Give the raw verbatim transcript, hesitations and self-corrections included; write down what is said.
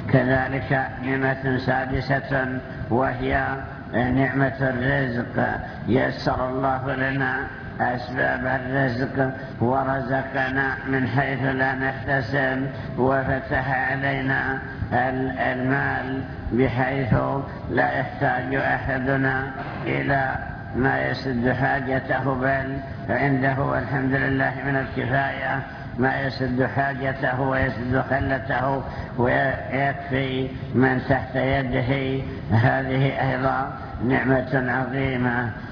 كذلك نعمة سادسة وهي نعمة الرزق. يسر الله لنا أسباب الرزق ورزقنا من حيث لا نحتسب، وفتح علينا المال بحيث لا يحتاج أحدنا إلى ما يسد حاجته، بل عنده والحمد لله من الكفاية ما يسد حاجته ويسد خلته ويكفي من تحت يده. هذه أيضا نعمة عظيمة.